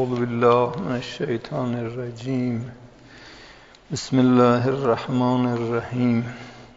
اعوذ بالله من الشیطان الرجیم. بسم الله الرحمن الرحیم.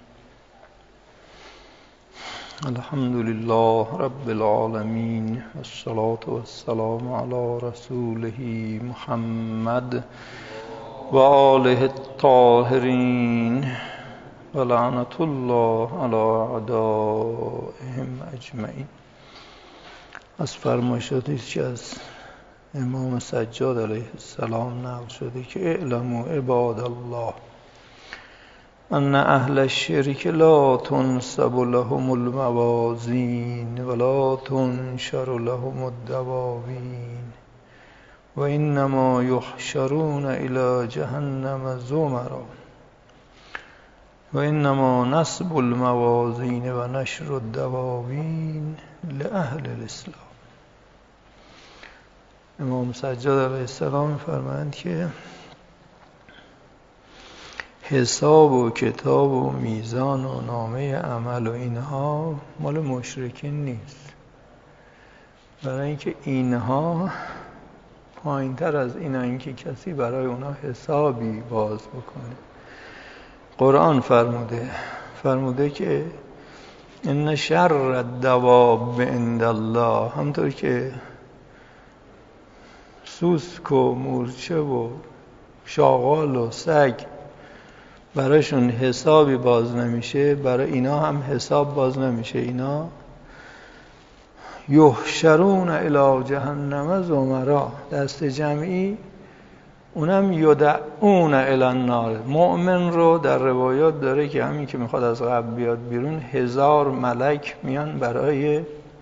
الحمد لله رب العالمین والصلاة والسلام علی رسوله محمد و آله الطاهرین و لعنت الله علی اعدائهم اجمعین. از فرمایشاتی که از امام سجاد علیه السلام نقل شده که اعلموا عباد الله ان اهل الشرک لا تنصب لهم الموازین ولا تنشر لهم الدواوین و انما یحشرون الی جهنم زمرا و انما نصب الموازین و نشر الدواوین لأهل الاسلام. امام سجاد علیه السلام فرمایند که حساب و کتاب و میزان و نامه عمل و اینها مال مشرکین نیست، برای اینکه اینها پایین تر از این که کسی برای اونا حسابی باز بکنه. قرآن فرموده که ان شر الدواب عند الله، همطور که سوسک و مورچه و شاغال و سگ برایشون حسابی باز نمیشه، برای اینا هم حساب باز نمیشه. اینا یحشرون الی جهنم زمرا، دست جمعی، اونم یدعون الی النار. مؤمن رو در روایات داره که همین که میخواد از قبر بیاد بیرون 1000 ملک میان برای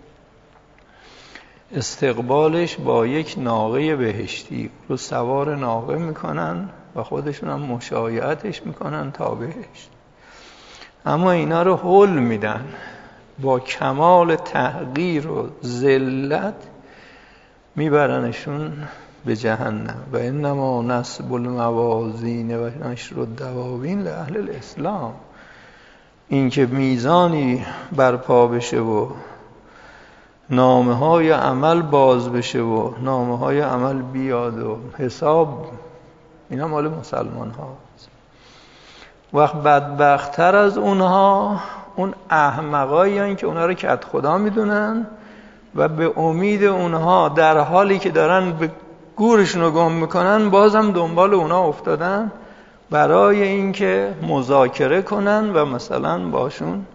استقبالش با یک ناقه بهشتی رو سوار ناقه میکنن و خودشون هم مشایعتش میکنن تا بهشت. اما اینا رو هول میدن، با کمال تحقیر و ذلت میبرنشون به جهنم. و انما نصب الموازین و نشر الدواوین لأهل الاسلام، این که میزانی برپا بشه و نامه های عمل باز بشه و نامه های عمل بیاد و حساب، اینا مال مسلمان هاست. وقت بدبخت‌تر از اونها اون احمقایی هستند که اونها رو کت خدا میدونن و به امید اونها در حالی که دارن به گورشون رو گم میکنن بازم دنبال اونها افتادن برای اینکه مذاکره کنن و مثلا باشون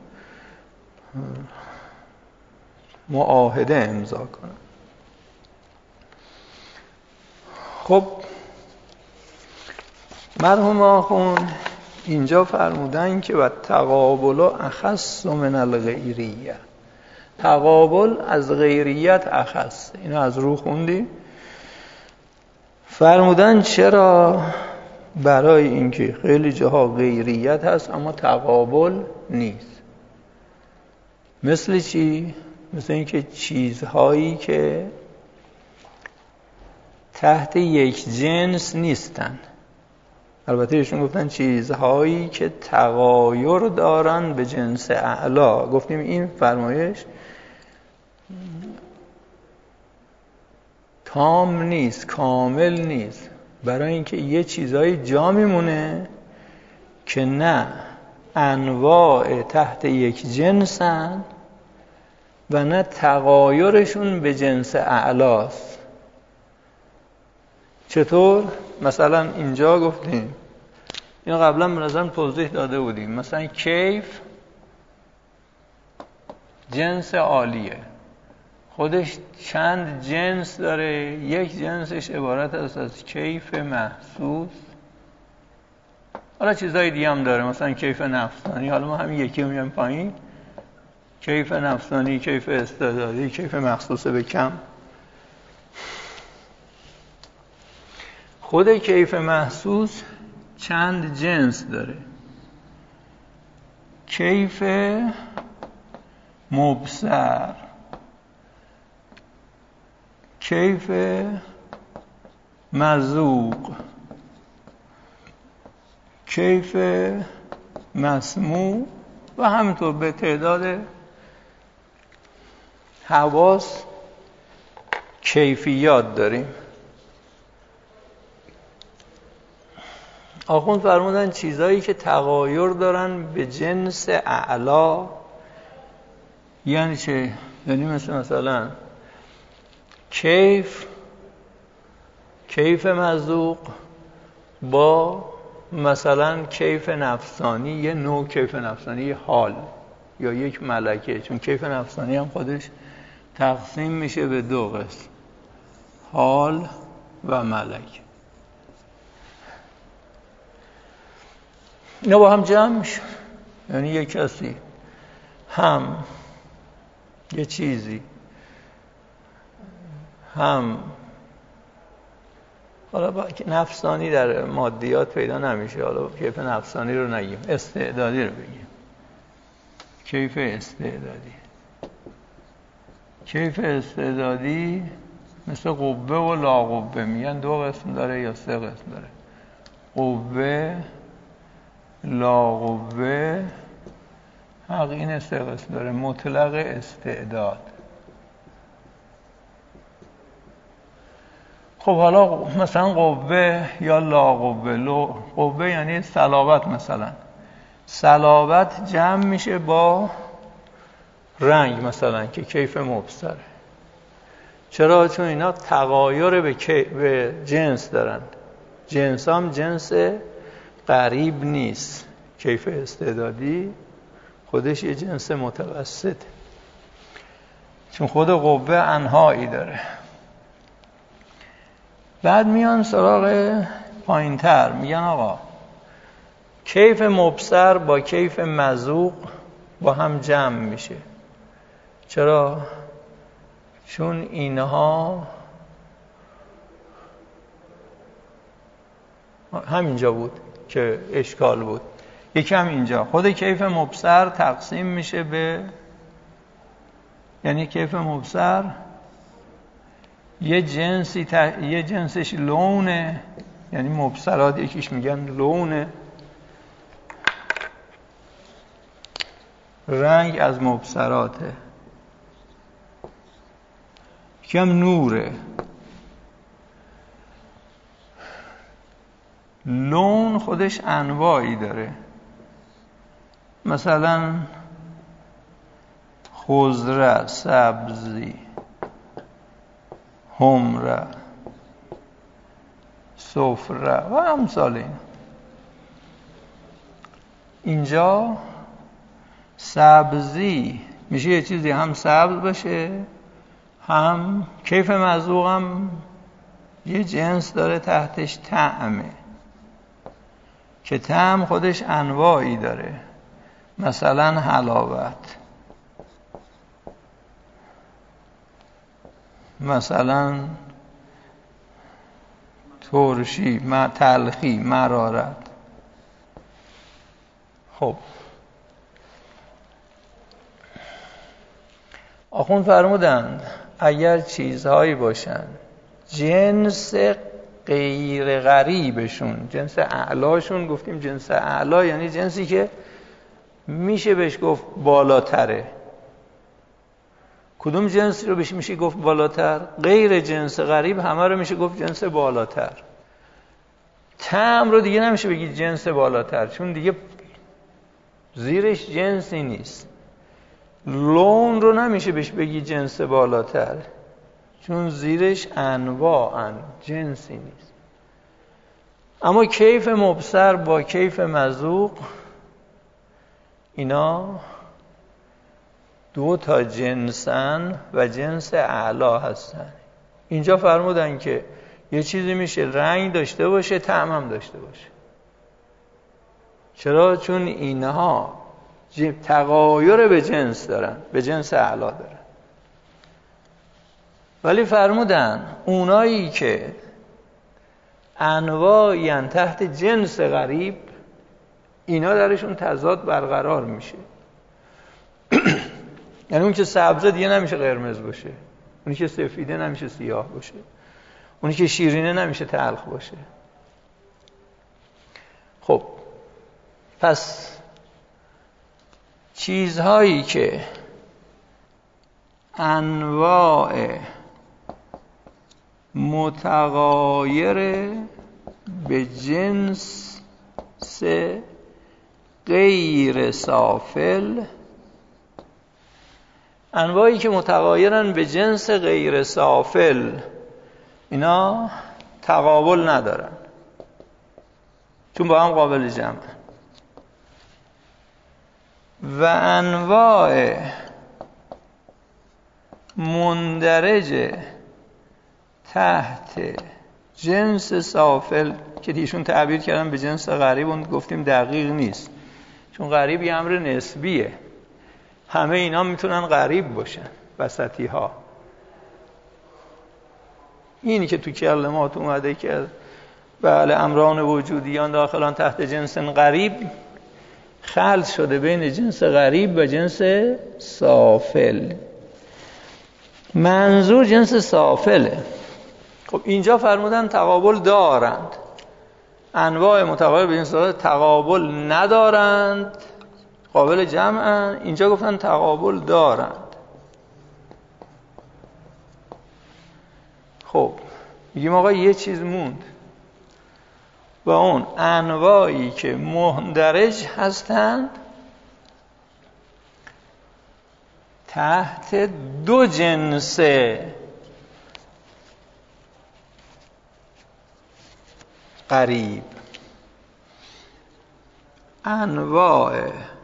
معاهده امضا کنن. خب مرحوم آخوند اینجا فرمودن که و تقابل اخص من الغیریه، تقابل از غیریت اخص. اینو از رو خوندی؟ فرمودن چرا؟ برای اینکه خیلی جاها غیریت هست اما تقابل نیست. مثل چی؟ مثل اینکه چیزهایی که تحت یک جنس نیستن، البته ایشون گفتن چیزهایی که تغایر دارن به جنس اعلا. گفتیم این فرمایش تام نیست، کامل نیست، برای اینکه یه چیزهایی جا میمونه که نه انواع تحت یک جنسن و نه تغایرشون به جنس اعلاست. چطور؟ مثلا اینجا گفتیم، اینو قبلا به نظرم توضیح داده بودیم، مثلا کیف جنس عالیه، خودش چند جنس داره، یک جنسش عبارت است از کیف محسوس، حالا چیزای دیگه هم داره، مثلا کیف نفسانی، حالا ما هم یکی میام پایین، کیف نفسانی، کیف استعدادی، کیف مخصوص به کم. خود کیف محسوس چند جنس داره، کیف مبصر، کیف مذوق، کیف مسموع و همینطور به تعداد حواس کیفیات داریم. آخوند فرمودن چیزایی که تغایر دارن به جنس اعلا یعنی چه؟ یعنی مثلا کیف مذوق با مثلا کیف نفسانی، یه نوع کیف نفسانی، یه حال یا یک ملکه، چون کیف نفسانی هم خودش تقسیم میشه به دو قسم، حال و ملکه. اینا با هم جمع میشه، یعنی یک کسی هم یه چیزی هم حالا با نفسانی در مادیات پیدا نمیشه، حالا کیف نفسانی رو نگیم، استعدادی رو بگیم، کیف استعدادی. کیف استعدادی مثل قوه و لا قوه، میگن دو قسم داره یا سه قسم داره، قوه، لا قوه، حق این سه قسم داره. مطلق استعداد. خب حالا مثلا قوه یا لا قوه، قوه یعنی صلابت، مثلا صلابت جمع میشه با رنگ مثلا که کیف مبصره. چرا؟ چون اینا تغایر به جنس دارند، جنس هم جنس قریب نیست. کیف استعدادی خودش یه جنس متوسط، چون خود قوه انهایی داره. بعد میان سراغ پایین‌تر، میگن آقا کیف مبصر با کیف مذوق با هم جمع میشه. چرا؟ چون اینها همینجا بود که اشکال بود، یکم اینجا. خود کیف مبصر تقسیم میشه به، یعنی کیف مبصر یه جنسش لونه، یعنی مبصرات یکیش میگن لونه، رنگ از مبصراته، یکم نوره. لون خودش انواعی داره، مثلا خضره، سبزی، حمره، صفره و امثال این. اینجا سبزی میشه یه چیزی هم سبز باشه، هم کیف مذوق هم یه جنس داره تحتش طعمه، که طعم خودش انواعی داره، مثلا حلاوت، مثلا ترشی، تلخی، مرارت. خب آخوند فرمودند اگر چیزهایی باشن جنس غیر غریبشون، جنس اعلاشون، گفتیم جنس اعلا یعنی جنسی که میشه بهش گفت بالاتره. کدوم جنسی رو میشه گفت بالاتر؟ غیر جنس غریب همه رو میشه گفت جنس بالاتر. طعم رو دیگه نمیشه بگید جنس بالاتر، چون دیگه زیرش جنسی نیست. لون رو نمیشه بهش بگید جنس بالاتر، چون زیرش انواعن، جنسی نیست. اما کیف مبصر با کیف مذوق، اینا دو تا جنسن و جنس اعلا هستن. اینجا فرمودن که یه چیزی میشه رنگ داشته باشه، طعم هم داشته باشه. چرا؟ چون اینها تغایر به جنس دارن، به جنس اعلا دارن. ولی فرمودن اونایی که انواعی تحت جنس غریب، اینا درشون تضاد برقرار میشه. یعنی اون که سبزه دیگه نمیشه قرمز باشه، اونی که سفیده نمیشه سیاه باشه، اونی که شیرینه نمیشه تلخ باشه. خب پس چیزهایی که انواع متغایر به جنس سه غیر سافل، انواعی که متغایرن به جنس غیر سافل اینا تقابل ندارن چون با هم قابل جمع، و انواع مندرج تحت جنس سافل که ایشون تعبیر کردن به جنس غریب، اون گفتیم دقیق نیست چون غریب یه امر نسبیه، همه اینا میتونن غریب باشن وسطی ها. اینی که تو کلمات اومده که بله امران وجودیان داخلان تحت جنس غریب، خلط شده بین جنس غریب و جنس سافل. منظور جنس سافله. خب اینجا فرمودن تقابل دارند، انواع متغایر به جنس تقابل ندارند، قابل جمعن. اینجا گفتن تقابل دارند. خب میگیم آقا یه چیز موند و اون انواعی که مندرج هستند تحت دو جنس غریب، انواع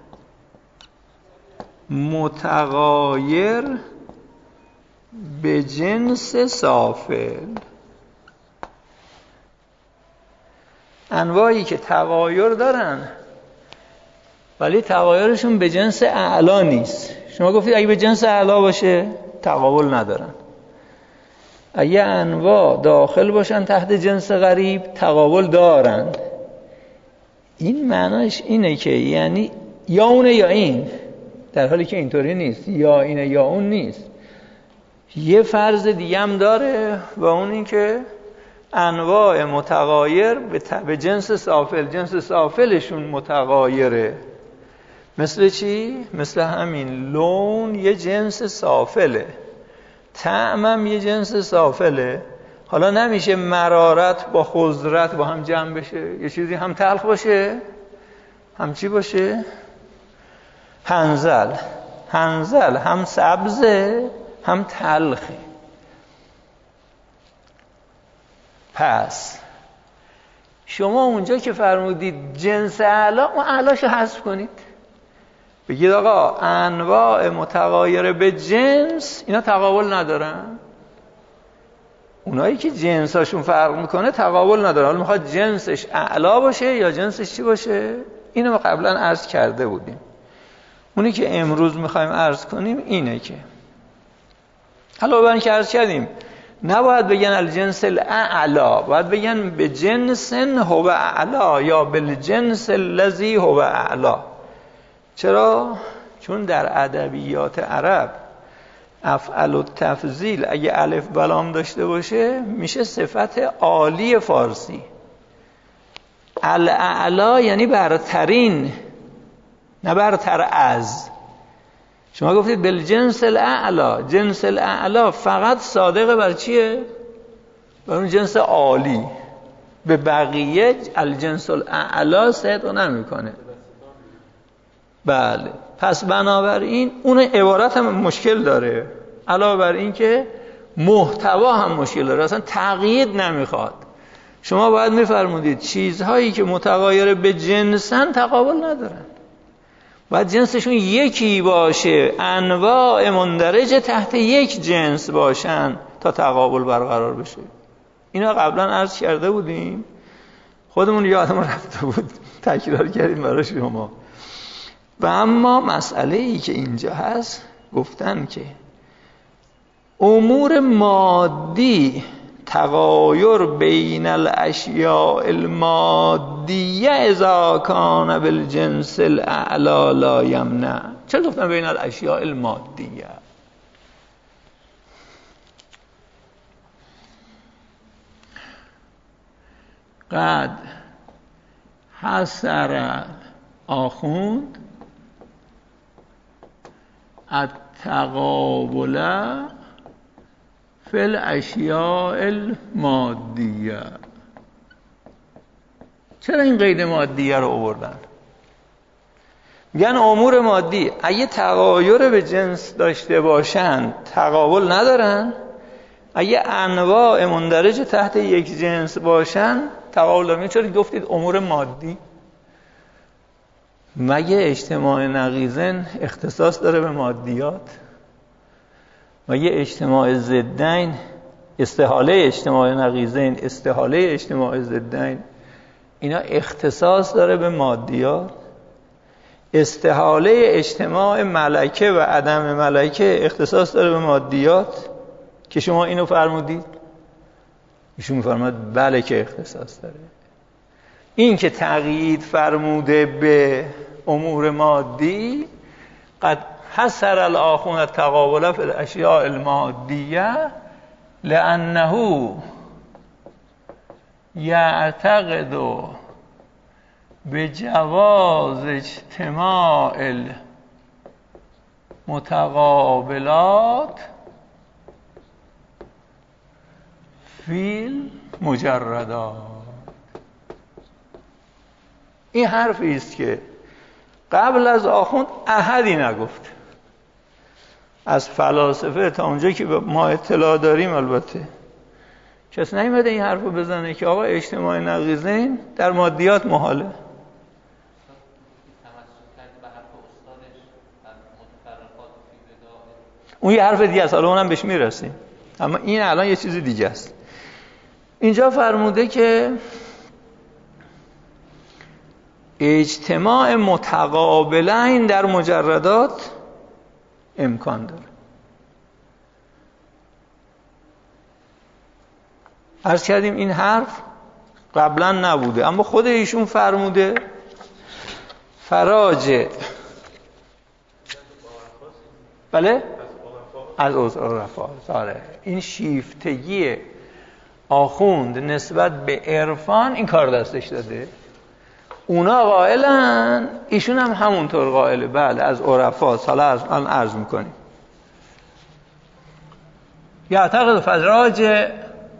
متغایر به جنس سافل، انواعی که تغایر دارن ولی تغایرشون به جنس اعلا نیست. شما گفتید اگه به جنس اعلا باشه تقابل ندارن، اگه انواع داخل باشن تحت جنس غریب تقابل دارند. این معناش اینه که یعنی یا اونه یا این، در حالی که اینطوری نیست، یا اینه یا اون نیست. یه فرض دیگه هم داره و اون این که انواع متغایر به جنس سافل، جنس سافلشون متغایره. مثل چی؟ مثل همین لون یه جنس سافله، طعمم یه جنس سافله. حالا نمیشه مرارت با خضرت با هم جمع بشه، یه چیزی هم تلخ باشه هم چی باشه؟ هنزل هم سبزه هم تلخه. پس شما اونجا که فرمودید جنس اعلا، اون اعلاشو حذف کنید، بگید آقا انواع متغایر به جنس اینا تقابل ندارن. اونایی که جنساشون فرق میکنه تقابل نداره. حالا میخواد جنسش اعلا باشه یا جنسش چی باشه؟ اینو ما قبلا عرض کرده بودیم. اونی که امروز میخوایم عرض کنیم اینه که حالا برای اینکه عرض کردیم نباید بگن الجنس الاعلا، باید بگن به جنس هو اعلا یا بالجنس الذی هو اعلا. چرا؟ چون در ادبیات عرب افعل التفضیل اگه الف بلام داشته باشه میشه صفت عالی فارسی. الاعلا یعنی برترین، نه برتر از. شما گفتید بالجنس الاعلا، جنس الاعلا فقط صادقه بر چیه؟ بر اون جنس عالی. به بقیه الجنس الاعلا صدق نمیکنه. بله، پس بنابراین اون عبارت هم مشکل داره، علاوه بر این که محتوا هم مشکل داره، اصلا تقیید نمیخواد. شما باید میفرمودید چیزهایی که متغایر به جنسن تقابل ندارن، باید جنسشون یکی باشه، انواع مندرج تحت یک جنس باشن تا تقابل برقرار بشه. اینا قبلا عرض کرده بودیم، خودمون یادمون رفته بود، تکرار کردیم برای شما. و اما مسئله ای که اینجا هست، گفتن که امور مادی تغایر بین الاشیاء المادیه اذا کان بالجنس الاعلا لا یمنع. چرا گفتن بین الاشیاء المادیه؟ قد حسر آخوند التقابل فی الاشیاء المادیه. چرا این قید مادیه رو آوردن؟ میگن امور مادی اگه تغایر به جنس داشته باشن تقابل ندارن، اگه انواع مندرج تحت یک جنس باشن تقابل دارن. چرا گفتید امور مادی؟ مگه اجتماع نقیضین اختصاص داره به مادیات؟ مگه اجتماع ضدین، استحاله اجتماع نقیضین، استحاله اجتماع ضدین، اینا اختصاص داره به مادیات؟ استحاله اجتماع ملکه و عدم ملکه اختصاص داره به مادیات که شما اینو فرمودید؟ ایشون فرمود بله که اختصاص داره. این که تقیید فرموده به امور مادی قد حصر الآخون التقابل فی الاشیاء المادیه لانه یعتقد به جواز اجتماع المتقابلات فی المجردات. این حرفی است که قبل از آخوند احدی نگفت از فلاسفه تا اونجا که ما اطلاع داریم. البته کس نیومده این حرفو بزنه که آقا اجتماع نقیضین در مادیات محاله. اون یه حرف دیگه است، حالا اونم بهش میرسیم، اما این الان یه چیز دیگه است. اینجا فرموده که اجتماع متقابلین در مجردات امکان داره. عرض کردیم این حرف قبلا نبوده، اما خود ایشون فرموده فراج بله از عرفا. آره این شیفتگی آخوند نسبت به عرفان این کار دستش داده. اونا قائلن، ایشون هم همونطور قائله. بله از عرفا. حالا الان عرض میکنیم. یعتقد فراج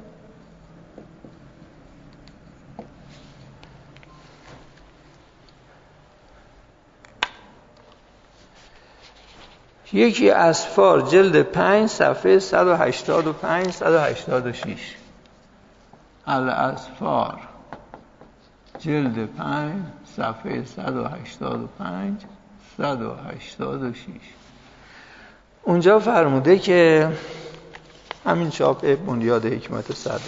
یکی اسفار جلد 5 صفحه 185 186. الاسفار جلد 5 صفحه 185 186. اونجا فرموده که همین چاپ بنیاد حکمت صدر،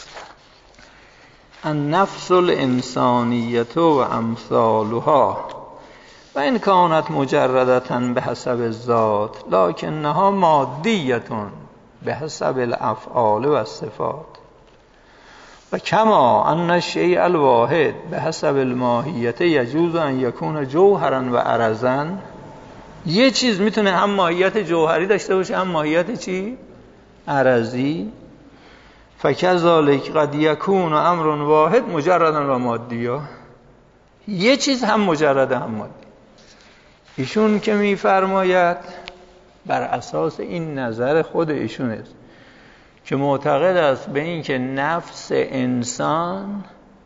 النفس الانسانیت و امثالها و این کانت مجردتا به حسب الذات لکنها مادیتون به حسب الافعال و الصفات و کما ان الشیء الواحد به حسب الماهیت یجوز ان یکون جوهرا و عرضا. یه چیز میتونه هم ماهیت جوهری داشته باشه هم ماهیت چی؟ عرضی. فکذالک قد یکون امر واحد مجردا و مادیا. یه چیز هم مجرد هم مادی. ایشون که میفرماید بر اساس این نظر خود ایشون است که معتقد است به این که نفس انسان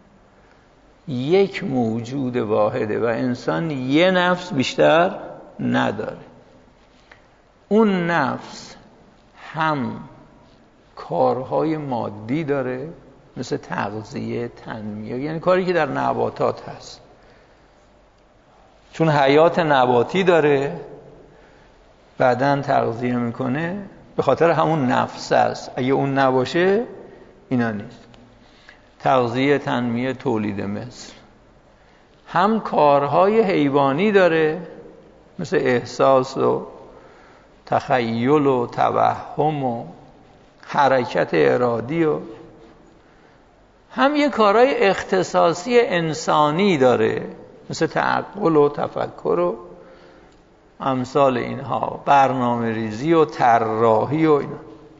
یک موجود واحده و انسان یه نفس بیشتر نداره. اون نفس هم کارهای مادی داره مثل تغذیه، تنمیه، یعنی کاری که در نباتات هست، چون حیات نباتی داره بدن تغذیه میکنه، به خاطر همون نفس است. اگه اون نباشه اینا نیست. تغذیه، تنمیه، تولید مثل. هم کارهای حیوانی داره مثل احساس و تخیل و توهم و حرکت ارادی و هم یه کارهای اختصاصی انسانی داره مثل تعقل و تفکر و امثال اینها، برنامه ریزی و طراحی و اینا.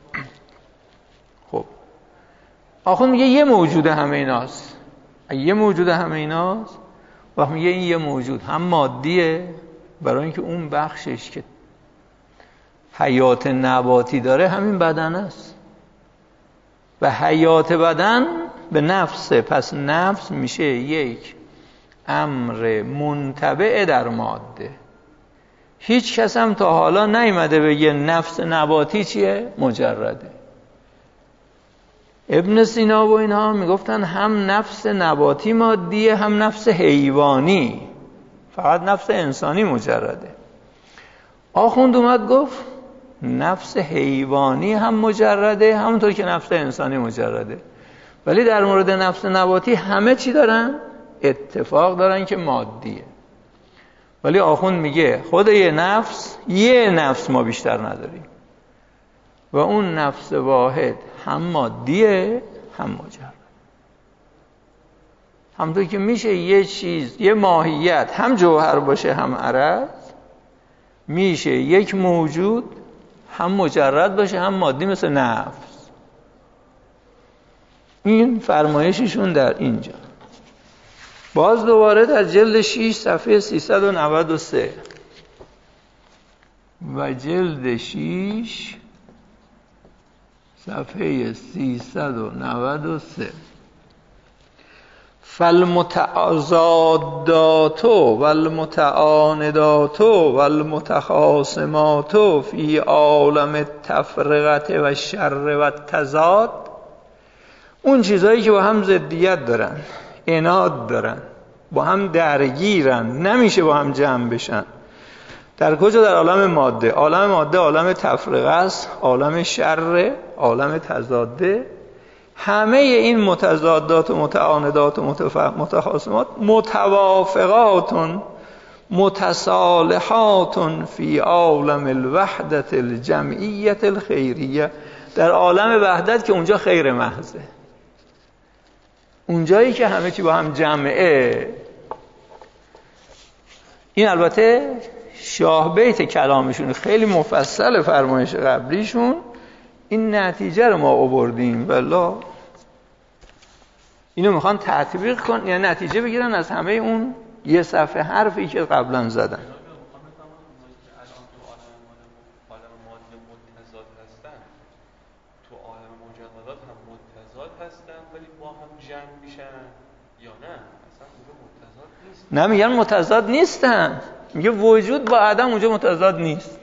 خب آخوند میگه یه موجود همه ایناست. یه موجود همه ایناست وقت میگه این یه موجود هم مادیه برای اینکه اون بخشش که حیات نباتی داره همین بدن است و حیات بدن به نفسه. پس نفس میشه یک امر منتبع در ماده. هیچ کس هم تا حالا نیامده بگه نفس نباتی چیه؟ مجرده. ابن سینا و اینها میگفتن هم نفس نباتی مادیه هم نفس حیوانی، فقط نفس انسانی مجرده. آخوند اومد گفت نفس حیوانی هم مجرده همونطور که نفس انسانی مجرده، ولی در مورد نفس نباتی همه چی دارن؟ اتفاق دارن که مادیه. ولی آخوند میگه خود یه نفس ما بیشتر نداریم و اون نفس واحد هم مادیه هم مجرد. همونطور که میشه یه چیز، یه ماهیت هم جوهر باشه هم عرض، میشه یک موجود هم مجرد باشه هم مادی مثل نفس. این فرمایششون در اینجا. باز دوباره در جلد 6 صفحه 393 و جلد 6 صفحه 393 فالمتضادات والمتعاندات والمتخاصمات فی عالم التفرقه و شر و التضاد، اون چیزایی که با هم ضدیت دارن، عناد دارن، با هم درگیرن، نمیشه با هم جمع بشن. در کجا؟ در عالم ماده. عالم ماده عالم تفرقه است، عالم شر، عالم تضاده. همه این متضادات و متعاندات و متخاصمات متوافقات متصالحات فی عالم الوحدت الجمعیت الخیریه، در عالم وحدت که اونجا خیر محضه، اونجایی که همه چی با هم جمعه. این البته شاه بیت کلامشون خیلی مفصل، فرمایش قبلیشون این نتیجه رو ما آوردیم. والله اینو میخوان تطبیق کن، یعنی نتیجه بگیرن از همه اون یه صفحه حرفی که قبلا زدن. نه میگن متضاد نیستن، میگه وجود با عدم اونجا متضاد نیست.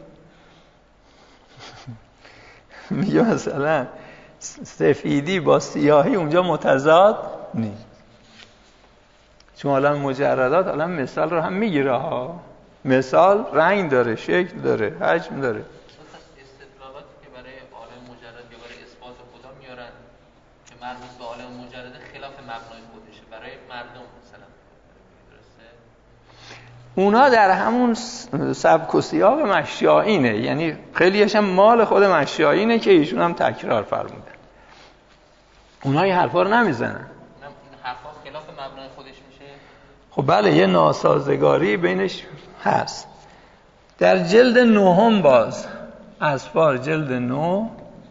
میگه مثلا سفیدی با سیاهی اونجا متضاد نیست، چون عالم مجردات عالم مثال رو هم میگیره ها. مثال رنگ داره، شکل داره، حجم داره. استدلالاتی که برای عالم مجرد یا برای اثبات خدا میارن که مربوط به عالم مجرد خلاف مبنای خودشه برای مردم مثلا، درسته؟ اونا در همون سبک و سیاق مشایینه، یعنی خیلیش هم مال خود مشایینه که ایشون هم تکرار فرمودن. اونا این حرفا رو نمیزنن. این حرفا خلاف مبنای خودش میشه. خب بله، یه ناسازگاری بینش هست. در جلد 9 باز اسفار جلد 9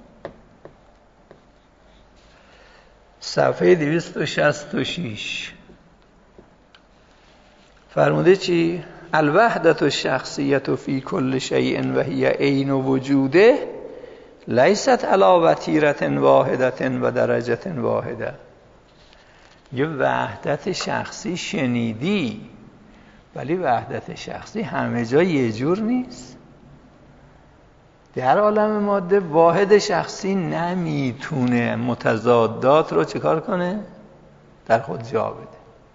صفحه 266 فرموده چی؟ الوحدت الشخصیت فی کل شیء و هی عین وجوده لیست علی وتیرة واحدة و درجة واحده. یه وحدت شخصی شنیدی، ولی وحدت شخصی همه جا یه جور نیست. در عالم ماده واحد شخصی نمیتونه متضادات رو چیکار کنه؟ در خود جا بده.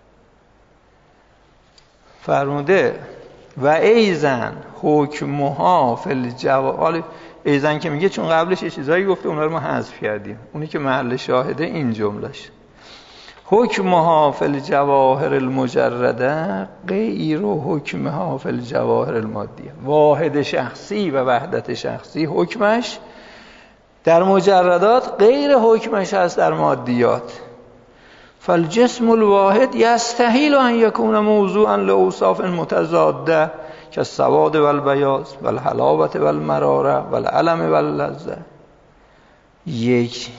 فرموده و ایزن حکمها فی الجواب. ایزن که میگه چون قبلش یه چیزایی گفته اونا رو ما حذف کردیم، اونی که محل شاهده این جملهش. حکمها فی الجواهر المجرده غیر حکمها فی الجواهر المادیه. واحد شخصی و وحدت شخصی حکمش در مجردات غیر حکمش هست در مادیات. فالجسم الواحد یستحیل ان یکون موضوعا لاوصاف متضاده کالسواد والبیاض والحلاوه والمراره والالم واللذه. یک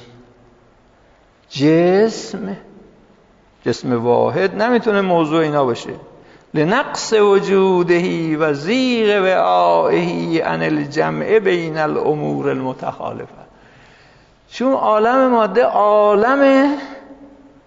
جسم واحد نمیتونه موضوع اینا باشه. لنقص وجوده و زیغ وعائه عن الجمع بین الامور المتخالفه. چون عالم ماده عالم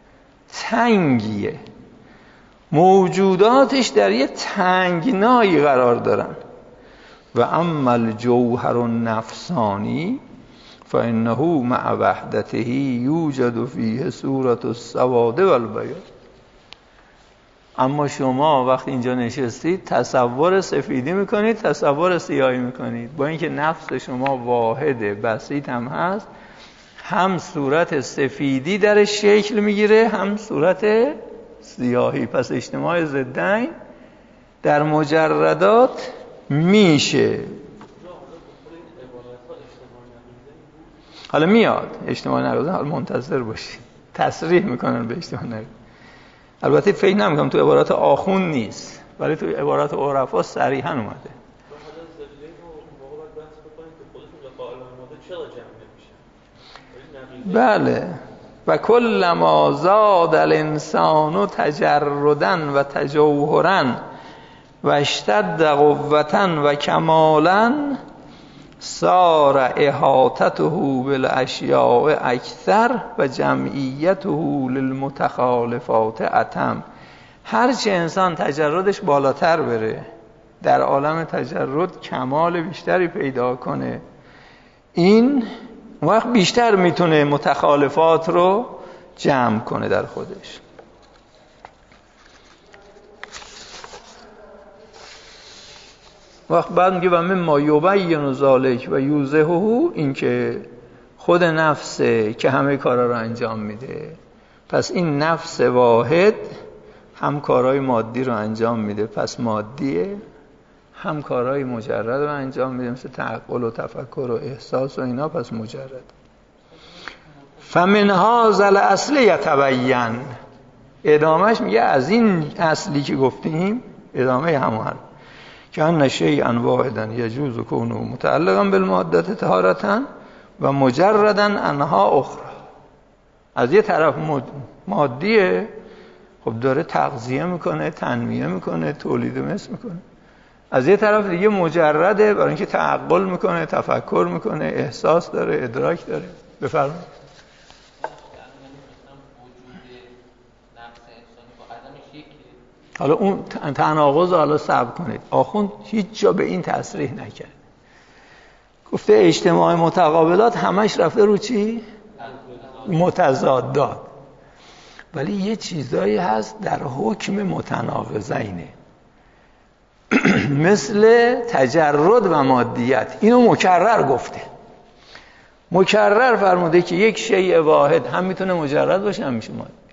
تنگیه، موجوداتش در یه تنگنایی قرار دارن. و اما الجوهر النفسانی فانه مع وحدته یوجد فیه صورت السواد والبیاض. اما شما وقتی اینجا نشستید تصور سفیدی میکنید، تصور سیاهی میکنید، با اینکه نفس شما واحده، بسیط هم هست، هم صورت سفیدی در شکل میگیره هم صورت سیاهی. پس اجتماع ضدین در مجردات میشه. حالا میاد اجتماع نقیضه، حالا منتظر باشید تصریح میکنن به اجتماع نقیضه. البته فکر نمیکنم تو عبارات آخوند نیست، ولی تو عبارات عرفا صریحا اومده. بله. و کلما زاد الانسان تجردا و تجوهرا و اشتد قوتا و کمالا صار احاطته بالاشیاء اکثر و جمعیته للمتخالفات اتم. هرچه انسان تجردش بالاتر بره، در عالم تجرد کمال بیشتری پیدا کنه، این وقت بیشتر میتونه متخالفات رو جمع کنه در خودش. وقت بعد میگه و مما یبین ذلک و یوضحه، این که خود نفسه که همه کارا رو انجام میده. پس این نفس واحد هم کارهای مادی رو انجام میده، پس مادیه، هم کارهای مجرد رو انجام میده مثل تعقل و تفکر و احساس و اینا، پس مجرد. فمن هذا الاصل یتبین، ادامهش میگه از این اصلی که گفتیم، ادامه همون حرف، که ان شیئا واحدا یجوز کونه متعلقا بالماده طهارتا و مجردا انها اخرى. از یه طرف مادیه، خب داره تغذیه میکنه، تنمیه میکنه، تولید مثل میکنه. از یه طرف دیگه مجرده، برای اینکه تعقل میکنه، تفکر میکنه، احساس داره، ادراک داره. بفرمایید. حالا اون تناقض حالا صبر کنید. آخوند هیچ جا به این تصریح نکرد. گفته اجتماع متقابلات همش رفته رو چی؟ متضادات. ولی یه چیزایی هست در حکم متناقضینه مثل تجرد و مادیت. اینو مکرر گفته، مکرر فرموده که یک شیء واحد هم میتونه مجرد باشه هم میشه مادی.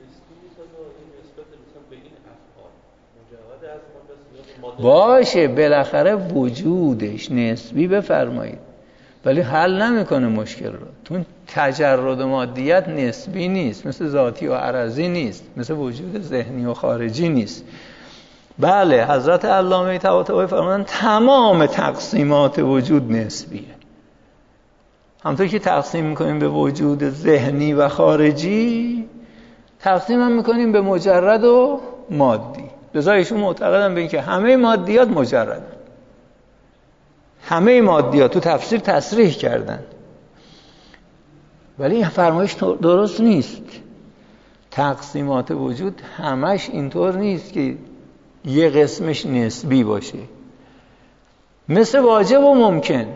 باشه بالاخره وجودش نسبی بفرمایید، ولی حل نمیکنه مشکل رو. تو تجرد و مادیت نسبی نیست، مثل ذاتی و عرضی نیست، مثل وجود ذهنی و خارجی نیست. بله حضرت علامه طباطبایی فرمودن تمام تقسیمات وجود نسبیه. همونطور که تقسیم میکنیم به وجود ذهنی و خارجی، تقسیم هم میکنیم به مجرد و مادی. لذا ایشون معتقدن به این که همه مادیات مجردن. همه مادیات تو تفسیر تصریح کردن، ولی این فرمایش درست نیست. تقسیمات وجود همش اینطور نیست که یه قسمش نسبی باشه. مثل واجب و ممکن.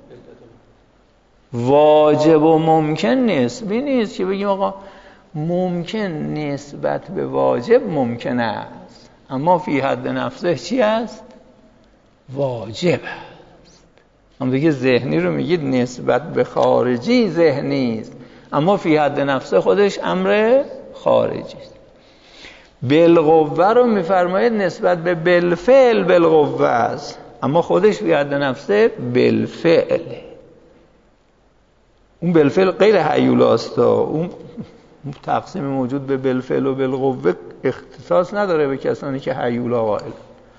واجب و ممکن نسبی نیست که بگیم آقا ممکن نسبت به واجب ممکن است، اما فی حد نفسه چی است؟ واجب است. هم دیگه ذهنی رو میگید نسبت به خارجی ذهنی است، اما فی حد نفسه خودش امر خارجی است. بالقوه رو میفرماید نسبت به بالفعل بالقوه است، اما خودش فی حد نفسه بالفعل. اون بالفعل غیر هیولاست. اون تقسیم موجود به بالفعل و بالقوه اختصاص نداره به کسانی که هیولا قائل.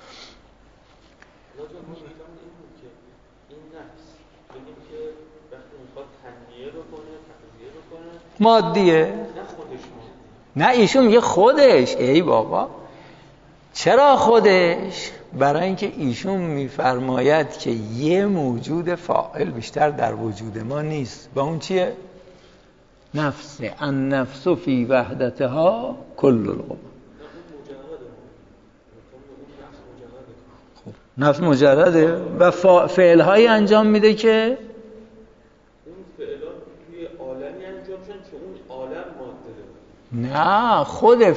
مادیه. نه ایشون میگه خودش. ای بابا چرا خودش؟ برای اینکه ایشون میفرماید که یه موجود فاعل بیشتر در وجود ما نیست. با اون چیه؟ النفس فی وحدتها کل القوا. نفس مجرده و فعل‌هایی انجام میده که اون فعلا توی عالمی انجام شدن که اون عالم ماده داره. نه، خود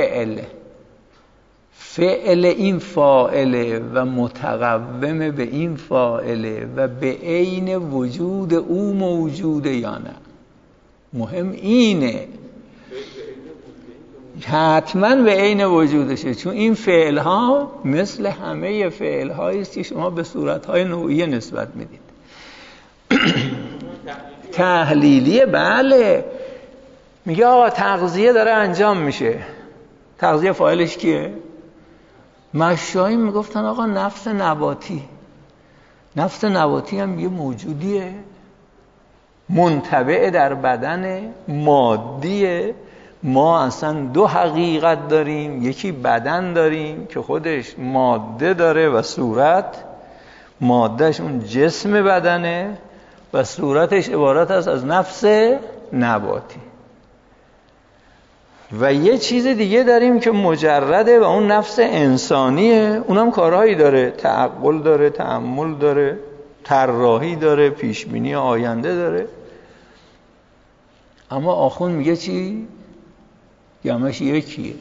فعل این فاعله و متقوم به این فاعله و به عین وجود او موجوده یا نه. مهم اینه حتما به عین وجودشه، چون این فعل ها مثل همه فعل هایی است که شما به صورت های نوعیه نسبت میدید. تحلیلیه، بله. میگه آقا تغذیه داره انجام میشه، تغذیه فاعلش کیه؟ مشایخ میگفتن آقا نفس نباتی هم یه موجودیه منطبع در بدن مادیه. ما اصلا دو حقیقت داریم، یکی بدن داریم که خودش ماده داره و صورت، مادهش اون جسم بدنه و صورتش عبارت است از نفس نباتی. و یه چیز دیگه داریم که مجرده و اون نفس انسانیه، اونم کارهایی داره، تعقل داره، تأمل داره، طراحی داره، پیشبینی آینده داره. اما آخوند میگه چی؟ همش یکیه.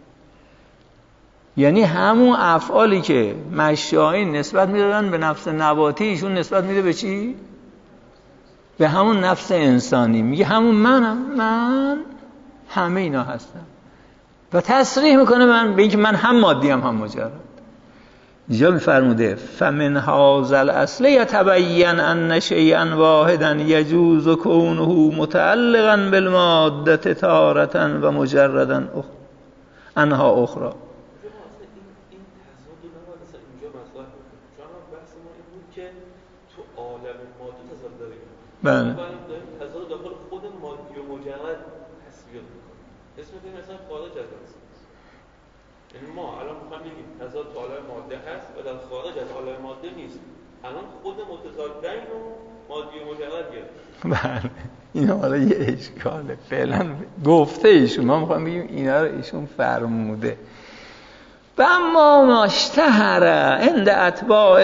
یعنی همون افعالی که مشایخ نسبت میدادن به نفس نباتی، ایشون نسبت میده به چی؟ به همون نفس انسانی. میگه همون من همه اینا هستم و تصریح میکنه من به اینکه من هم مادی هم مجرد. اینجا میفرموده فمن هذا الاصل یتبین ان شیئا واحدا یجوز کونه متعلقا بالماده تارة و مجردا انها اخرى. این تضاد رو مثلا اینجا مطرح کنیم، چون بحث ما این بود که تو عالم ماده تضاد داریم. بله. داریم تضاد داخل خود مادی و مجرد تصویر میکنیم. اسم میکنیم مثلا خارج از اصل. یعنی ما الان میخوایم بگیم تضاد تو عالم ماده هست و در خارج از عالم ماده نیست. الان خود متضادین و مادی و مجرد گرفت. بله. این حالا یه اشکاله. فعلا گفته ایشون، ما میخوایم بگیم اینا رو ایشون فرموده. و اما ماشتهره عند اتباع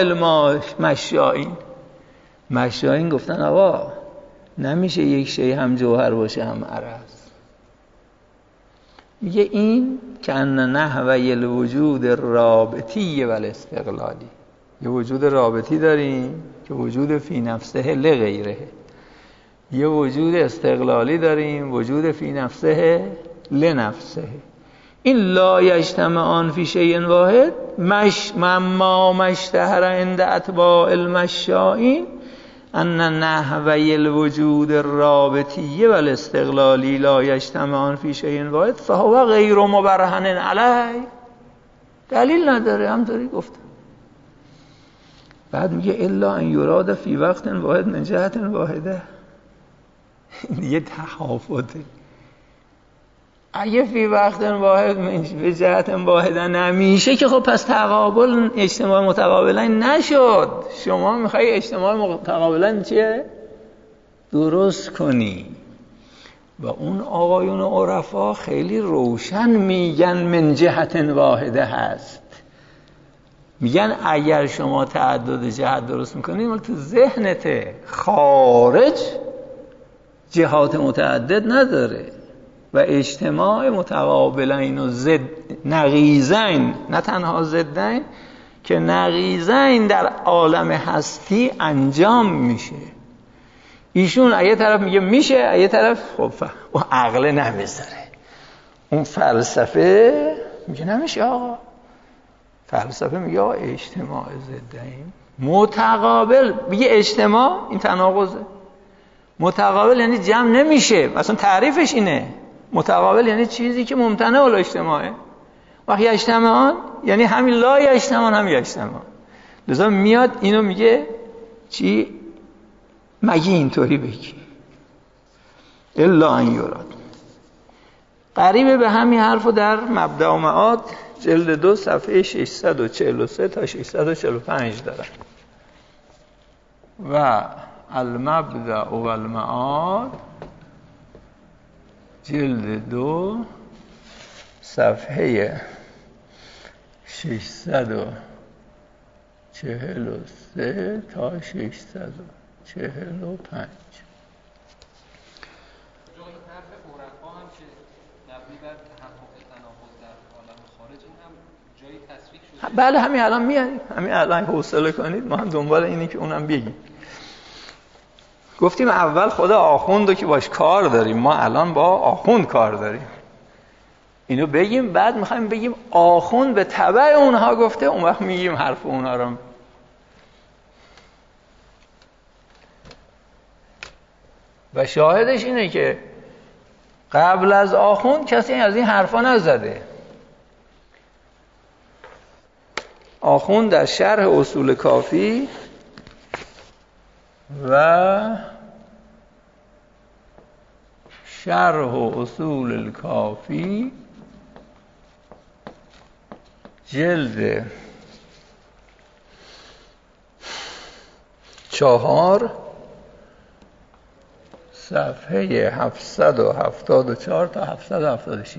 مشایخ گفتن آقا نمیشه یک شی هم جوهر باشه هم عرض. میگه این که ان نحوی الوجود رابطی و الاستقلالی، یه وجود رابطی داریم که وجود فی نفسه لغیره، یه وجود استقلالی داریم وجود فی نفسه لنفسه. این لا یجتمعان فی شیء واحد ما مشتهر عند اتباع المشایخ ان نحوی الوجود الرابطی و الاستقلالی لا یجتمعان فی شیء واحد فهو غیر مبرهن علیه. دلیل نداره، همطوری گفتم. بعد میگه الا ان یراد فی وقت واحد من جهت واحده. یه تحافظه. اگه فی وقت واحد به جهت واحده نمیشه که خب پس تقابل اجتماع متقابلا نشد. شما میخوای اجتماع متقابلا چیه؟ درست کنی. و اون آقایون عرفا خیلی روشن میگن من جهت واحده هست. میگن اگر شما تعدد جهت درست میکنید ولی تو ذهنته، خارج جهات متعدد نداره و اجتماع متقابلین و ضد نقیضین، نه تنها ضدین که نقیضین در عالم هستی انجام میشه. ایشون یه طرف میگه میشه، یه طرف خب اون عقل نمیذاره، اون فلسفه میگه نمیشه آقا. فلسفه میگه آقا اجتماع ضدین متقابل، میگه اجتماع این تناقضه، متقابل یعنی جمع نمیشه. مثلا تعریفش اینه، متقابل یعنی چیزی که ممتنع الاجتماعه. وقتی اجتماعان یعنی همین لا اجتماعان هم اجتماع. لذا میاد اینو میگه چی؟ مگه اینطوری بگی الا ان یراد. قریب به همین حرفو در مبدأ و معاد جلد 2 صفحه 643 تا 645 دارن. و المبدأ و المعاد جلد 2 صفحه 643 تا 645. بله همین الان میاد، همین الان حوصله کنید ما هم دنبال اینی که اونم بگیم. گفتیم اول خدا آخوندو که باش کار داریم، ما الان با آخوند کار داریم، اینو بگیم، بعد میخوایم بگیم آخوند به تبع اونها گفته، اون وقت میگیم حرف اونها رو. و شاهدش اینه که قبل از آخوند کسی از این حرفا نزده. آخوند در شرح اصول کافی و شرح اصول الکافی جلد 4 صفحه 774 تا 776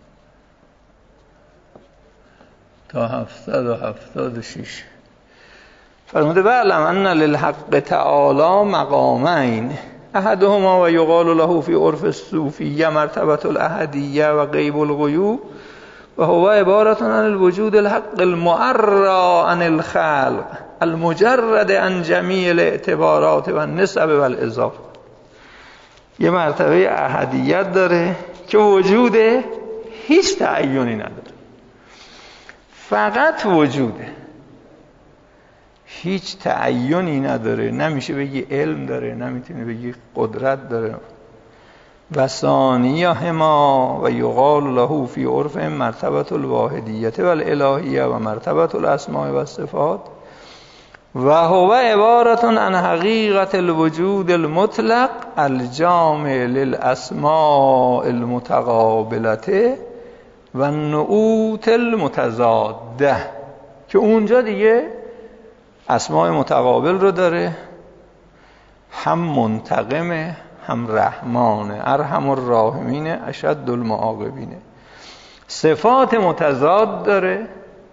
تا 776 فرموده بعلم ان للحق تعالی مقامین احدهما و یقال له فی عرف الصوفیه مرتبه الاحدیه و غیب الغیوب و هو عبارت عن الوجود الحق المعرى عن الخلق المجرد عن جمیع الاعتبارات و النسب و الاضافه. یه مرتبه احدیت داره که وجود هیچ تعیینی نداره، فقط وجوده، هیچ تعیینی نداره، نمیشه بگی علم داره، نمیتونه بگی قدرت داره. و ثانیهما و یقال له فی عرف مرتبه الواحدیت و الالهیه و مرتبه الاسماء و الصفات و هو عبارت عن حقیقت الوجود المطلق الجامع للاسماء المتقابلته و النعوت المتضاده، که اونجا دیگه اسماء متقابل رو داره، هم منتقمه هم رحمانه، ارحم الراحمین اشد المعاقبین. صفات متضاد داره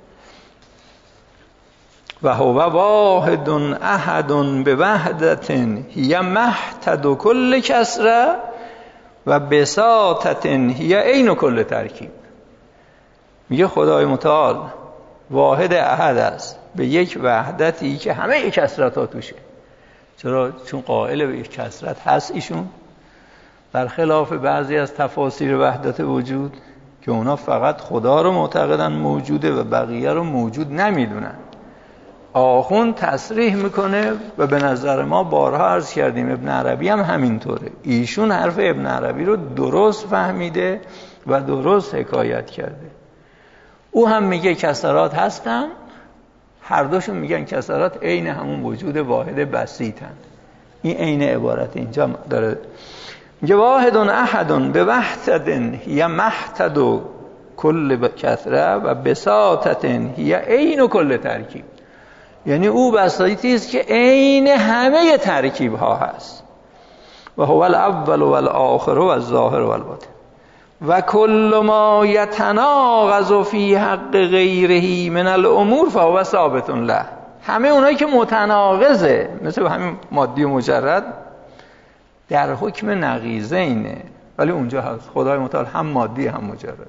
و هو واحد احد به وحدت هی محتد کل کسره و بساطت هی عین کل ترکیب. میگه خدای متعال واحد احد است به یک وحدتی که همه یک کثرت ها توشه. چرا؟ چون قائل به یک کثرت هست ایشون، برخلاف بعضی از تفاسیر وحدت وجود که اونا فقط خدا رو معتقدن موجوده و بقیه رو موجود نمیدونن. آخوند تصریح میکنه و به نظر ما بارها عرض کردیم ابن عربی هم همینطوره، ایشون حرف ابن عربی رو درست فهمیده و درست حکایت کرده. او هم میگه کثرات هستن، هر دوشون میگن کثرات عین همون وجود واحد بسیطن. این عین عبارت اینجا داره، میگه واحد احد به وحدت هی محتد کل کثره و بساطت هی عین کل ترکیب. یعنی او بساطی است که عین همه ترکیب ها هست. و هو الاول و الاخر و الظاهر و الباطن و کل ما یتناقض فی حق غیره من الامور فهو ثابت له. همه اونایی که متناقضه مثل همین مادی و مجرد در حکم نقیضه اینه، ولی اونجا هست خدای متعال هم مادی هم مجرد.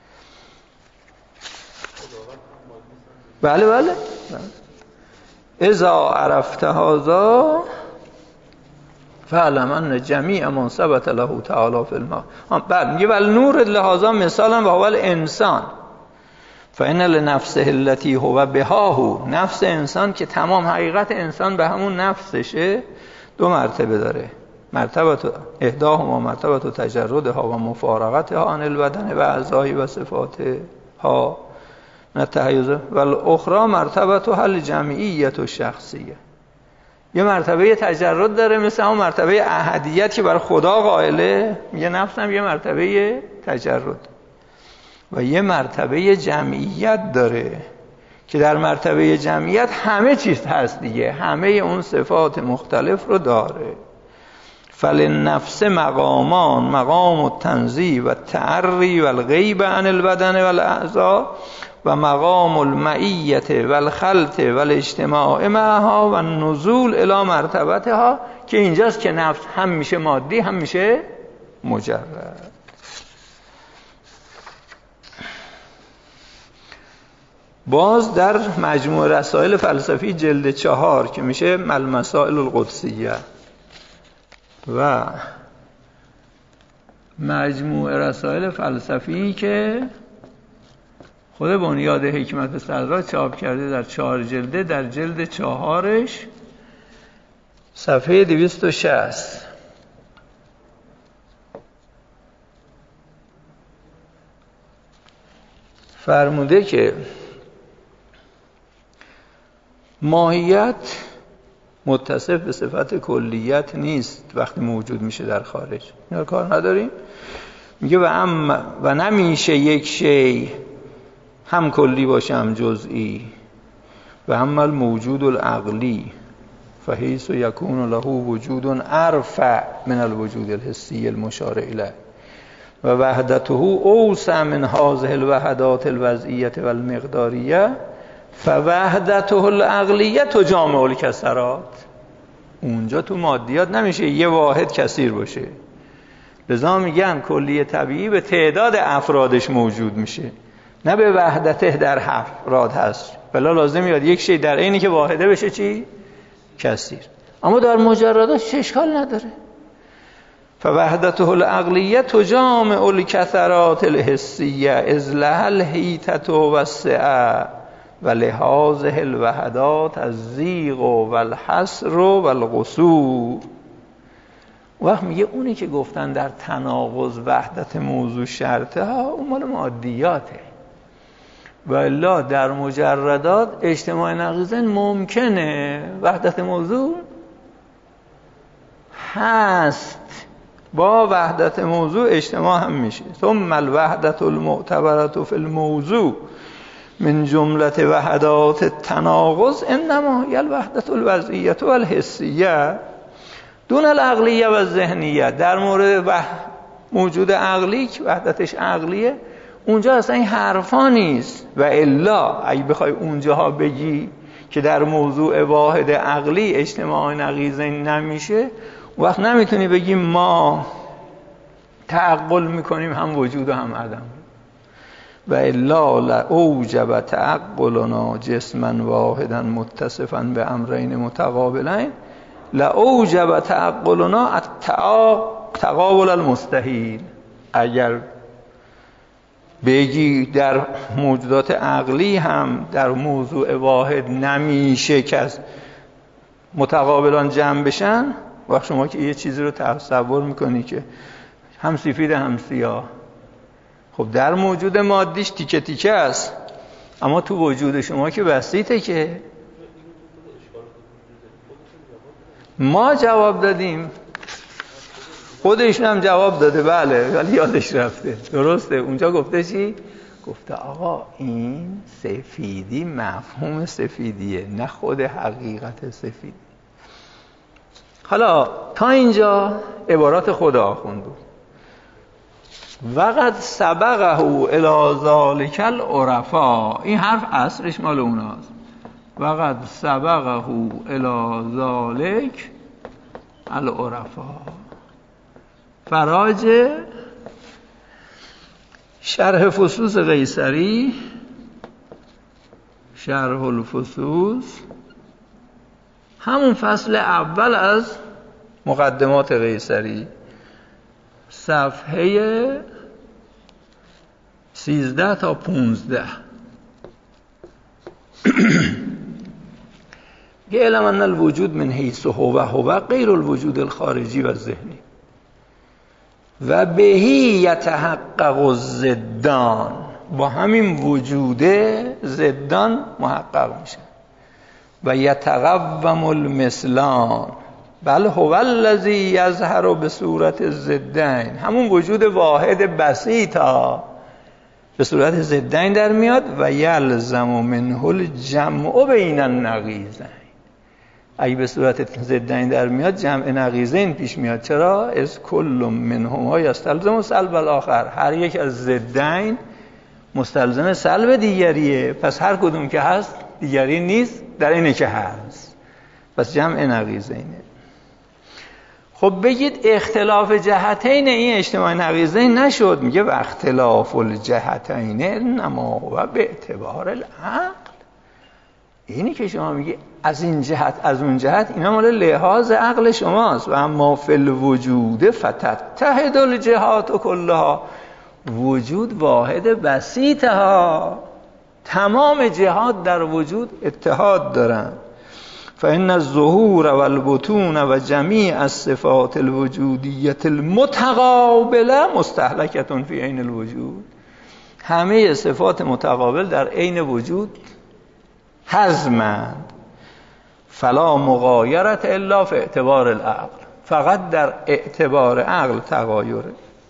بله اذا عرفت هذا فعلم ان جمیع من ثبت له تعالی فی الماء. بعد میگه ول نور لهذا مثالا و هو الانسان فان لنفسه التي هو بها، نفس انسان که تمام حقیقت انسان به همون نفسشه، دو مرتبه داره. مرتبه احداهما مرتبه تجردها و مفارقتها عن البدن و اعضای و صفاتها من التحیز و الاخرى مرتبه حل جمعیت و شخصیه. یه مرتبه تجرد داره مثل همون مرتبه احدیت که بر خدا قائله، میگه نفسم یه مرتبه تجرد، و یه مرتبه جمعیت داره که در مرتبه جمعیت همه چیز هست دیگه، همه اون صفات مختلف رو داره. فللنفس مقامان، مقام التنزیه و التعری و الغیب عن البدن و الاعضاء و مقام المعیت و الخلط و الاجتماع معها و النزول الی مرتبتها، که اینجاست که نفس هم میشه مادی هم میشه مجرد. باز در مجموع رسائل فلسفی جلد 4 که میشه المسائل القدسیه و مجموع رسائل فلسفی که خود بنیاد حکمت صدرا چاپ کرده در 4 جلده، در جلد 4 صفحه 260 فرموده که ماهیت متصف به صفت کلیت نیست وقتی موجود میشه در خارج، اینا کار نداریم. میگه و نمیشه یک شی هم کلی باشه هم جزئی. و اما الموجود العقلی فحیث یکون له وجود ارفع من الوجود الحسی المشار الیه و وحدته اوسع من هذه الوحدات الوضعیه و المقداریه فوحدته العقلیه تجامع الکثرات. اونجا تو مادیات نمیشه یه واحد کثیر باشه، لذا میگن کلی طبیعی به تعداد افرادش موجود میشه، نه به وحدته در افراد هست. بلا لازم میاد یک شی در عینی که واحده بشه چی؟ کثیر. اما در مجردات اشکال نداره. فوحدته العقلیه تجامع الکثرات الحسیه اذ لها الحیطة و السعة و لهذه الوحدات الضیق و الحصر و القصور. وقت میگه اونی که گفتن در تناقض وحدت موضوع شرطه ها، اون مال مادیاته. و الا در مجردات اجتماع نقیضین ممکنه، وحدت موضوع هست، با وحدت موضوع اجتماع هم میشه. ثم الوحدت المعتبرة فی الموضوع من جمله وحدات التناقض انما هی الوحدت الوضعیه و الحسیه دون العقلیه و الذهنیه. در مورد موجود عقلی که وحدتش عقلیه، اونجا اصلا این حرفا نیست. و الا اگه بخوای اونجاها بگی که در موضوع واحد عقلی اجتماع نقیضین نمیشه، وقت نمیتونی بگی ما تعقل میکنیم هم وجود و هم عدم. و الا لأوجب تعقلنا جسما واحدا متصفا به امرین متقابلین لأوجب تعقلنا تقابل المستحیل. اگر بگی در موجودات عقلی هم در موضوع واحد نمیشه که از متقابلان جمع بشن، وقت شما که یه چیزی رو تصور میکنی که هم سفید هم سیاه، خب در موجود مادیش تیکه تیکه است، اما تو وجود شما که بسیطه. که ما جواب دادیم، خودشون هم جواب داده بله، ولی یادش رفته. درسته اونجا گفته چی؟ گفته آقا این سفیدی مفهوم سفیدیه، نه خود حقیقت سفید. حالا تا اینجا عبارات خود آخوند بود. وقد سبقه الی ذلک العرفا، این حرف اصلش مال اوناست. وقد سبقه الی ذلک العرفا. فراج شرح فصوص قیصری، شرح الفصوص، همون فصل اول از مقدمات قیصری، صفحه 13 تا 15. اعلم ان الوجود من حیث هو غیر الوجود الخارجی و ذهنی و بهی یتحقق الضدان. با همین وجود ضدان محقق میشه. و یتقوم المثلان بل هو الذی یظهر به صورت ضدین. همون وجود واحد بسیط ها به صورت ضدین در میاد. و یلزم منه الجمع بین النقیضین. اگه به صورت ضدین در میاد جمع نقیضین پیش میاد. چرا؟ از کل منهما یستلزم سلب الاخر، هر یک از ضدین مستلزم سلب دیگریه، پس هر کدوم که هست دیگری نیست در اینه که هست، پس جمع نقیضینه. خب بگید اختلاف جهتین این اجتماع نقیضین نشد، میگه و اختلاف الجهتین انما و به اعتبار العقل. اینی که شما میگی از این جهت از اون جهت، اینا مال لحاظ عقل شماست. و اما فی الوجود فتتحد الجهات کلها، وجود واحد بسیطها، تمام جهات در وجود اتحاد دارن. فإن الظهور والبطون و جمیع الصفات الوجودیة المتقابله مستهلکة فی عین الوجود، همه صفات متقابل در عین وجود هضمند. فلا مغایرت الا فی اعتبار العقل، فقط در اعتبار عقل تغایره.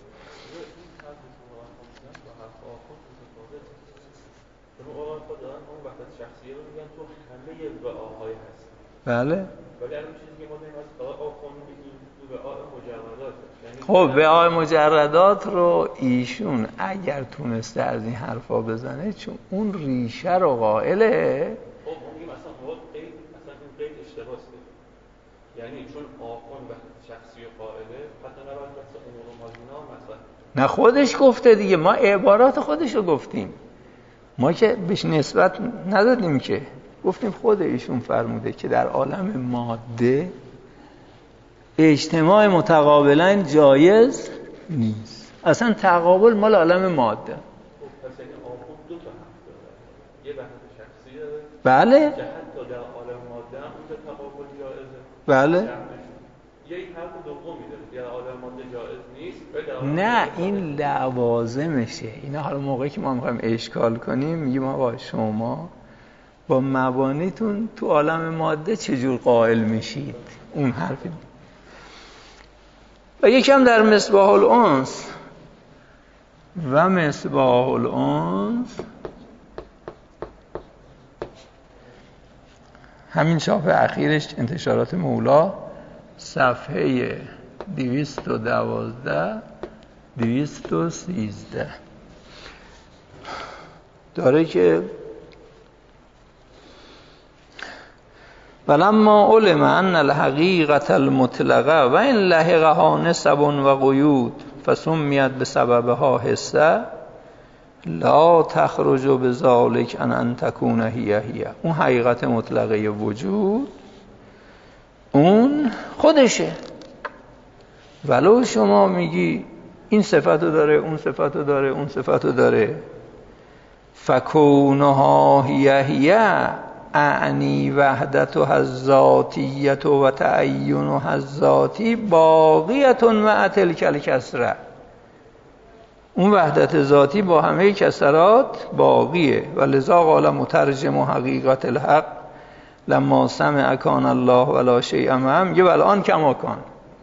بله. خب وعاء مجردات رو ایشون اگر تونسته از این حرفا بزنه، چون اون ریشه رو قائله. خب اون مثلا این قید اشتباهه، یعنی چون آخوند و شخصی قائله حتی نباید مثلا امور ماجنا مثلا، نه خودش گفته دیگه، ما عبارات خودش رو گفتیم، ما که بهش نسبت ندادیم، که گفتیم خود ایشون فرموده که در عالم ماده اجتماع متقابلا جایز نیست، اصلا تقابل مال عالم ماده. پس یعنی آخوند دو تا حق داره، یه بحث شخصی داره، بله، که حتی در عالم ماده هم اون تقابل جایزه. بله. یه حرف دومی داره، در عالم ماده جایز نیست. نه این لوازمشه. اینا حالا موقعی که ما میخوایم اشکال کنیم میگیم آقا شما با مبانیتون تو عالم ماده چجور قائل میشید، اون حرفی. و یکم در مصباح الانس و مصباح الانس، همین چاپ اخیرش انتشارات مولا، صفحه 212 213 داره که ولما علم ان الحقیقة المطلقه و ان لحقها نسب و قیود فسمیت بسببها حسه لا تخرج بذلك ان تكون هي. اون حقیقت مطلقه وجود اون خودشه، ولو شما میگی این صفتو داره، اون صفتو داره، اون صفتو داره، فکونها هی اعنی وحدتها الذاتیه و تعینها الذاتی باقیه مع تلک الکسره. اون وحدت ذاتی با همه کسرات باقیه. و لذا قال مترجم حقیقت الحق لما سمع کان الله ولا شیء معه، میگه والآن کما کان.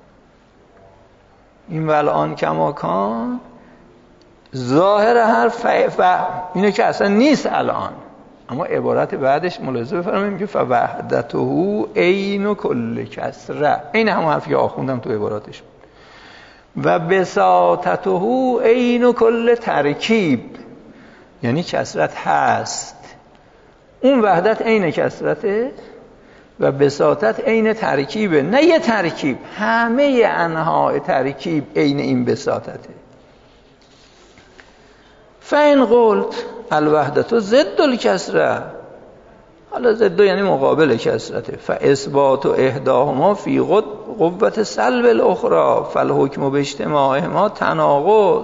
این والآن کما کان ظاهر حرف اینه که اصلا نیست الان، اما عبارت بعدش ملاحظه بفرمایید میگه فوحدته عین کل کسره، این همون حرفی که آخوندم تو عباراتش بود. و بساطته عین کل ترکیب، یعنی کسرت هست، اون وحدت عین کسرته و بساطت عین ترکیبه، نه یه ترکیب، همه انواع ترکیب عین این بساطته. فین قلت الوحدت ضد الکسره، حالا ضد یعنی مقابل کسرته، فاثبات احداهما فی قوت سلب الاخرى فالحکم باجتماعهما تناقض.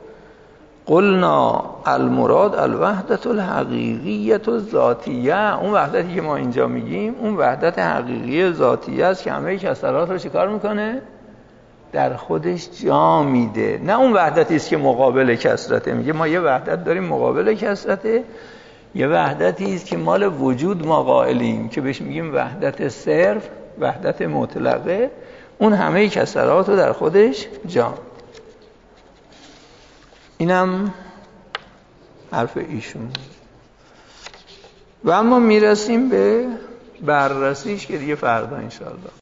قلنا المراد الوحدت الحقیقیه الذاتیه، اون وحدتی که ما اینجا میگیم اون وحدت حقیقی ذاتیه است که همه کسرات رو چیکار میکنه؟ در خودش جا میده. نه اون وحدتی است که مقابل کسرته. میگه ما یه وحدت داریم مقابل کسرته، یه وحدتی است که مال وجود ما قائلیم که بهش میگیم وحدت صرف، وحدت مطلقه، اون همه کسرات رو در خودش جا میده. اینم حرف ایشون. و اما میرسیم به بررسیش که دیگه فردا انشاءالله.